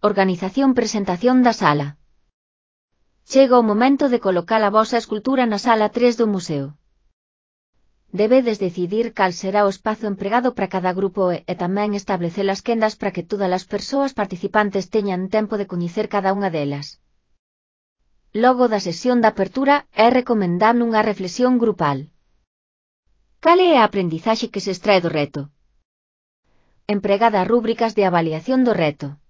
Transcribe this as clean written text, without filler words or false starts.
Organización presentación da sala. Chega o momento de colocar a vosa escultura na sala 3 do museo. Debedes decidir cal será o espazo empregado para cada grupo e tamén establecer as quendas para que todas as persoas participantes teñan tempo de coñecer cada unha delas. Logo da sesión de apertura é recomendable unha reflexión grupal. Cal é a aprendizaxe que se extrae do reto? Empregada rúbricas de avaliación do reto.